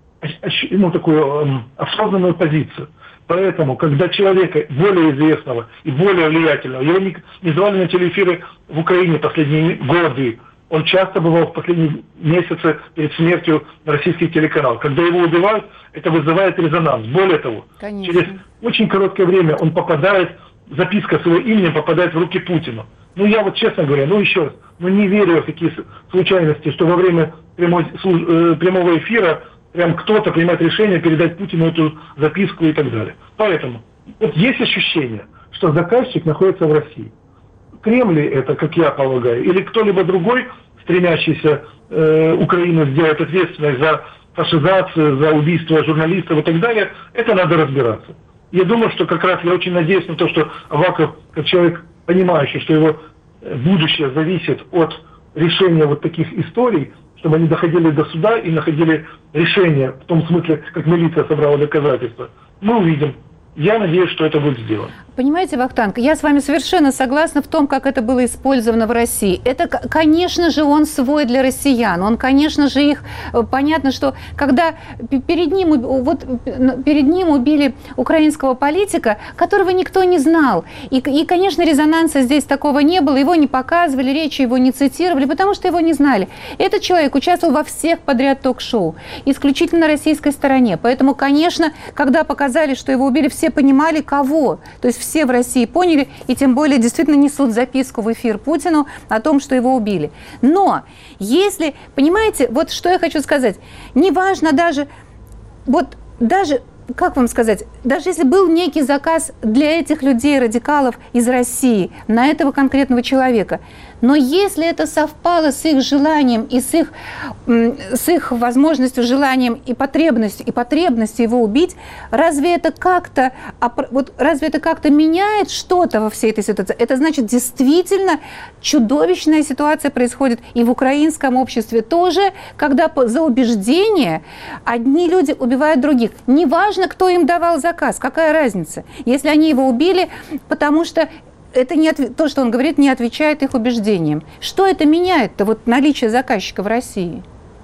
такую осознанную позицию. Поэтому, когда человека более известного и более влиятельного, его не звали на телеэфиры в Украине последние годы, он часто бывал в последние месяцы перед смертью на российский телеканал. Когда его убивают, это вызывает резонанс. Более того, Конечно. Через очень короткое время он записка с его именем попадает в руки Путину. Я вот честно говоря, еще раз, не верю в такие случайности, что во время прямого эфира прям кто-то принимает решение передать Путину эту записку и так далее. Поэтому вот есть ощущение, что заказчик находится в России. Кремль это, как я полагаю, или кто-либо другой, стремящийся Украину сделать ответственной за фашизацию, за убийство журналистов и так далее, это надо разбираться. Я думаю, что как раз я очень надеюсь на то, что Аваков, как человек, понимающий, что его будущее зависит от решения вот таких историй, чтобы они доходили до суда и находили решение, в том смысле, как милиция собрала доказательства, мы увидим. Я надеюсь, что это будет сделано. Понимаете, Вахтанг, я с вами совершенно согласна в том, как это было использовано в России. Это, конечно же, он свой для россиян. Он, конечно же, их... Понятно, что когда перед ним убили украинского политика, которого никто не знал. И, конечно, резонанса здесь такого не было. Его не показывали, речи его не цитировали, потому что его не знали. Этот человек участвовал во всех подряд ток-шоу. Исключительно на российской стороне. Поэтому, конечно, когда показали, что его убили, все понимали, кого. То есть все в России поняли, и тем более действительно несут записку в эфир Путину о том, что его убили. Но если, понимаете, вот что я хочу сказать, неважно даже, как вам сказать, даже если был некий заказ для этих людей, радикалов из России, на этого конкретного человека, но если это совпало с их желанием и с их возможностью, желанием и потребностью его убить, разве это как-то меняет что-то во всей этой ситуации? Это значит, действительно чудовищная ситуация происходит и в украинском обществе тоже, когда за убеждение одни люди убивают других. Неважно, кто им давал заказ, какая разница, если они его убили, потому что это то, что он говорит, не отвечает их убеждениям. Что это меняет-то, вот наличие заказчика в России?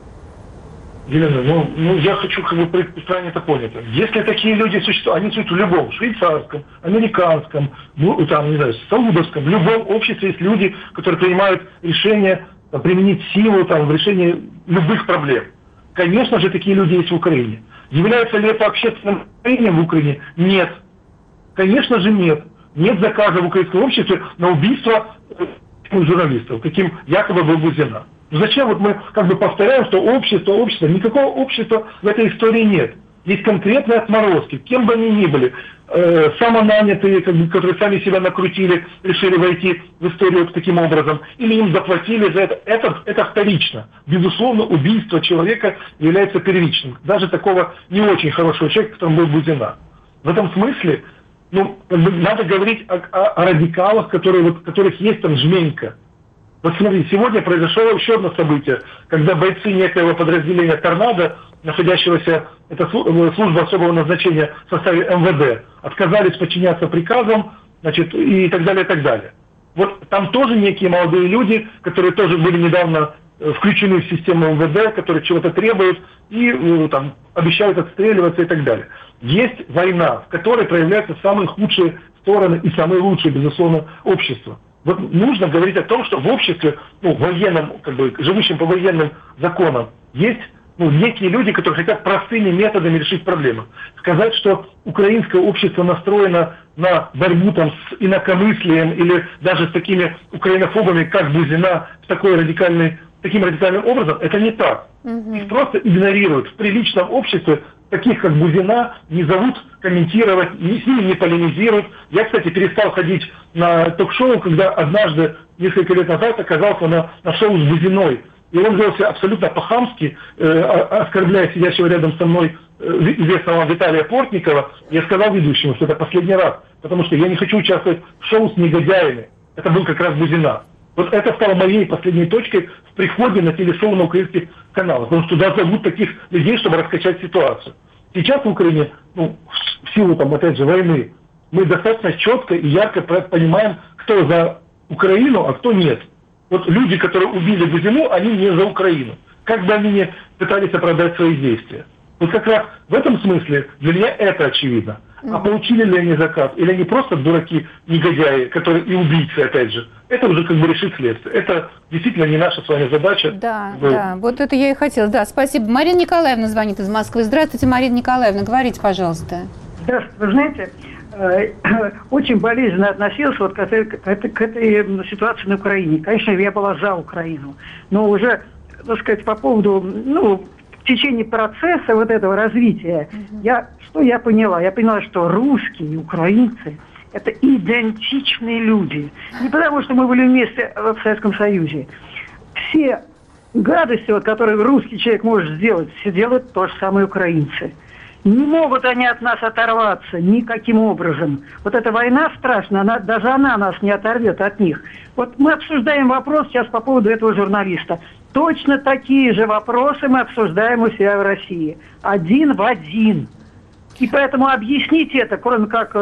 Елена, я хочу, правильно это понять. Если такие люди существуют, они существуют в любом швейцарском, американском, саудовском, в любом обществе есть люди, которые принимают решение применить силу в решении любых проблем. Конечно же, такие люди есть в Украине. Является ли это общественным мнением в Украине? Нет. Конечно же, нет. Нет заказа в украинском обществе на убийство журналистов, каким якобы был Бузина. Зачем мы повторяем, что общество, никакого общества в этой истории нет. Есть конкретные отморозки, кем бы они ни были, самонанятые, которые сами себя накрутили, решили войти в историю таким образом, или им заплатили за это. Это вторично. Безусловно, убийство человека является первичным. Даже такого не очень хорошего человека, которым был Бузина. В этом смысле надо говорить о радикалах, которых есть там жменька. Вот смотрите, сегодня произошло еще одно событие, когда бойцы некоего подразделения «Торнадо», находящегося, это служба особого назначения в составе МВД, отказались подчиняться приказам, и так далее, и так далее. Вот там тоже некие молодые люди, которые тоже были недавно включены в систему МВД, которые чего-то требуют и обещают отстреливаться и так далее. Есть война, в которой проявляются самые худшие стороны и самые лучшие, безусловно, общества. Вот нужно говорить о том, что в обществе, военном, живущем по военным законам, есть некие люди, которые хотят простыми методами решить проблему. Сказать, что украинское общество настроено на борьбу с инакомыслием или даже с такими украинофобами, как Бузина, с такой радикальной таким радикальным образом, это не так. Их просто игнорируют. В приличном обществе таких, как Бузина, не зовут комментировать, с ними не полемизируют. Я, кстати, перестал ходить на ток-шоу, когда однажды, несколько лет назад, оказался на шоу с Бузиной. И он вел себя абсолютно по-хамски, оскорбляя сидящего рядом со мной известного Виталия Портникова. Я сказал ведущему, что это последний раз, потому что я не хочу участвовать в шоу с негодяями. Это был как раз Бузина. Вот это стало моей последней точкой в приходе на телешоу на украинских каналах. Потому что туда зовут таких людей, чтобы раскачать ситуацию. Сейчас в Украине, в силу, опять же, войны, мы достаточно четко и ярко понимаем, кто за Украину, а кто нет. Вот люди, которые убили Бузину, они не за Украину. Как бы они ни пытались оправдать свои действия. Вот как раз в этом смысле для меня это очевидно. А получили ли они заказ? Или они просто дураки, негодяи, которые и убийцы, опять же? Это уже как бы решит следствие. Это действительно не наша с вами задача. Да, да, вот это я и хотела. Да, спасибо. Марина Николаевна звонит из Москвы. Здравствуйте, Марина Николаевна. Говорите, пожалуйста. Да, вы знаете, очень болезненно относился вот к этой ситуации на Украине. Конечно, я была за Украину. Но уже, так сказать, по поводу, в течение процесса вот этого развития, что я поняла? Я поняла, что русские и украинцы – это идентичные люди. Не потому, что мы были вместе в Советском Союзе. Все гадости, которые русский человек может сделать, все делают то же самое украинцы. Не могут они от нас оторваться никаким образом. Вот эта война страшная, даже она нас не оторвет от них. Вот мы обсуждаем вопрос сейчас по поводу этого журналиста. Точно такие же вопросы мы обсуждаем у себя в России. Один в один. И поэтому объяснить это, кроме как,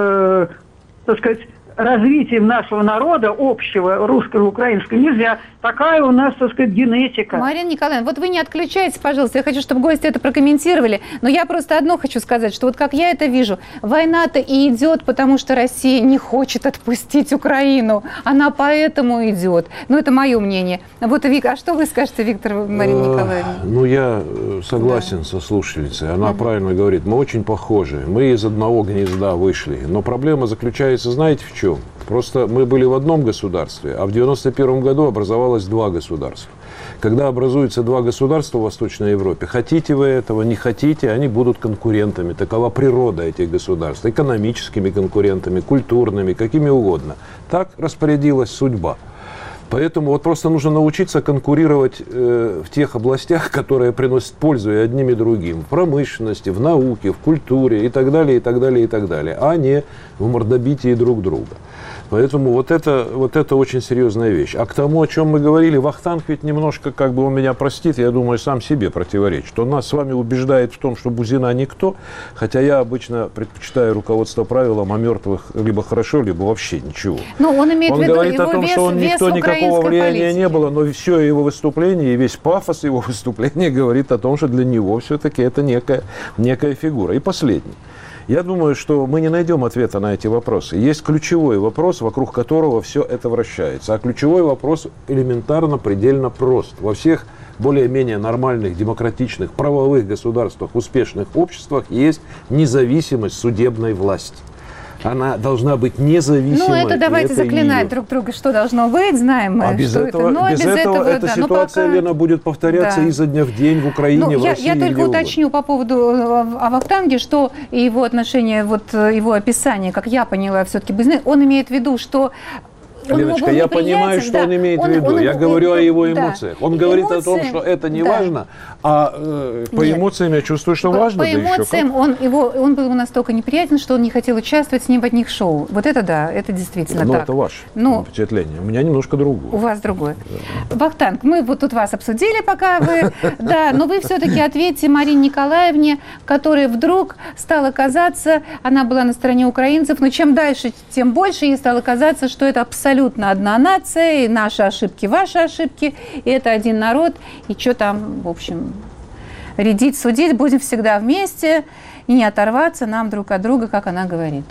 так сказать, развитием нашего народа, общего, русского, украинского, нельзя. Такая у нас, так сказать, генетика. Марина Николаевна, вот вы не отключайтесь, пожалуйста. Я хочу, чтобы гости это прокомментировали. Но я просто одно хочу сказать, что вот как я это вижу, война-то и идет, потому что Россия не хочет отпустить Украину. Она поэтому идет. Это мое мнение. Вот, Вика, а что вы скажете, Виктор, Марина Николаевна? Я согласен со слушательницей. Она правильно говорит. Мы очень похожи. Мы из одного гнезда вышли. Но проблема заключается, знаете, в чем? Просто мы были в одном государстве, а в 1991 году образовалось два государства. Когда образуются два государства в Восточной Европе, хотите вы этого, не хотите, они будут конкурентами. Такова природа этих государств. Экономическими конкурентами, культурными, какими угодно. Так распорядилась судьба. Поэтому просто нужно научиться конкурировать в тех областях, которые приносят пользу и одним, и другим. В промышленности, в науке, в культуре и так далее, и так далее, и так далее. А не в мордобитии друг друга. Поэтому вот это очень серьезная вещь. А к тому, о чем мы говорили, Вахтанг ведь немножко, он меня простит, я думаю, сам себе противоречит. Он нас с вами убеждает в том, что Бузина никто, хотя я обычно предпочитаю руководство правилом о мертвых либо хорошо, либо вообще ничего. Он имеет в виду говорит о том, что он никто, никакого влияния не было, но все его выступление и весь пафос его выступления говорит о том, что для него все-таки это некая фигура. И последний. Я думаю, что мы не найдем ответа на эти вопросы. Есть ключевой вопрос, вокруг которого все это вращается. А ключевой вопрос элементарно, предельно прост. Во всех более-менее нормальных, демократичных, правовых государствах, успешных обществах есть независимость судебной власти. Она должна быть независимой. Это давайте заклинать друг друга, что должно быть, знаем мы, без что этого, это. Без этого эта ситуация, Лена, будет повторяться изо дня в день в Украине, в России. Я только уточню по поводу о Вахтанге, что его отношение, его описание, как я поняла, все-таки он имеет в виду, что... Леночка, я понимаю, что он имеет в виду. Я говорю о его эмоциях. Он говорит о том, что это не важно, а по эмоциям я чувствую, что важно. По эмоциям он был ему настолько неприятен, что он не хотел участвовать с ним в одних шоу. Вот это да, это действительно так. Это ваше впечатление. У меня немножко другое. У вас другое. Вахтанг, мы вот тут вас обсудили, пока вы... Да, но вы все-таки ответьте Марине Николаевне, которая вдруг стала казаться, она была на стороне украинцев, но чем дальше, тем больше ей стало казаться, что это абсолютно одна нация, и наши ошибки, ваши ошибки, и это один народ, и что там, в общем, рядить, судить, будем всегда вместе, и не оторваться нам друг от друга, как она говорит.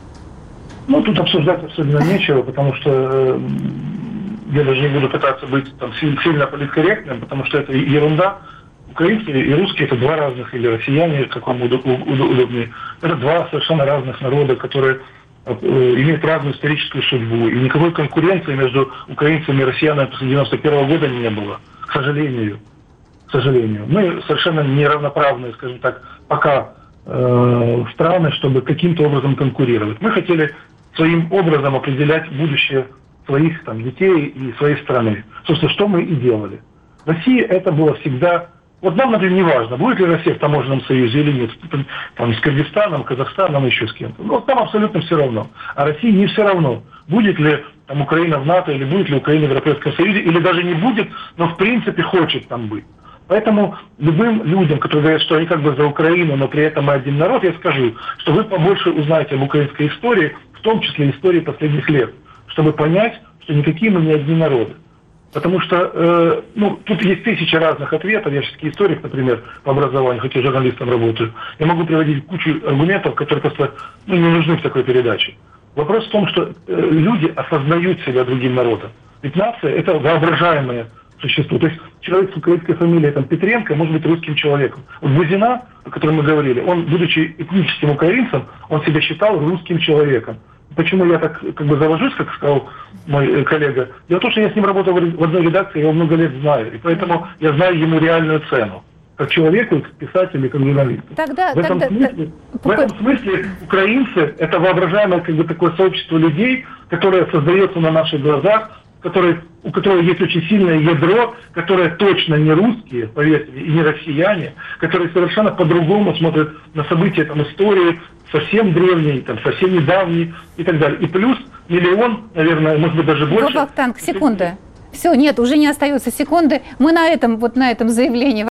Тут обсуждать особенно нечего, потому что я даже не буду пытаться быть сильно политкорректным, потому что это ерунда. Украинские и русские – это два разных, или россияне, как вам удобнее, это два совершенно разных народа, которые имеют разную историческую судьбу. И никакой конкуренции между украинцами и россиянами после 1991 года не было. к сожалению. Мы совершенно неравноправные, скажем так, пока страны, чтобы каким-то образом конкурировать. Мы хотели своим образом определять будущее своих там, детей и своей страны. Собственно, что мы и делали. В России это было всегда... Вот нам, например, не важно, будет ли Россия в таможенном союзе или нет, там, с Кыргызстаном, Казахстаном, еще с кем-то. Вот нам абсолютно все равно. А России не все равно, будет ли там Украина в НАТО, или будет ли Украина в Европейском Союзе, или даже не будет, но в принципе хочет там быть. Поэтому любым людям, которые говорят, что они как бы за Украину, но при этом мы один народ, я скажу, что вы побольше узнаете об украинской истории, в том числе истории последних лет, чтобы понять, что никакие мы не одни народы. Потому что тут есть тысячи разных ответов. Я все-таки историк, например, по образованию, хотя журналистом работаю. Я могу приводить кучу аргументов, которые просто не нужны в такой передаче. Вопрос в том, что люди осознают себя другим народом. Ведь нация – это воображаемое существо. То есть человек с украинской фамилией Петренко может быть русским человеком. Вот Бузина, о котором мы говорили, он, будучи этническим украинцем, он себя считал русским человеком. Почему я так как бы завожусь, как сказал мой коллега? Дело в том, что я с ним работал в одной редакции, я его много лет знаю. И поэтому я знаю ему реальную цену. Как человеку, как писателю, как журналисту. В этом смысле украинцы – это воображаемое как бы такое сообщество людей, которое создается на наших глазах, у которого есть очень сильное ядро, которое точно не русские, поверьте мне, и не россияне, которые совершенно по-другому смотрят на события там, истории, совсем древние, там, совсем недавние и так далее. И плюс миллион, наверное, может быть даже больше. Вахтанг, секунда. Все, нет, уже не остается секунды. Мы на этом заявлении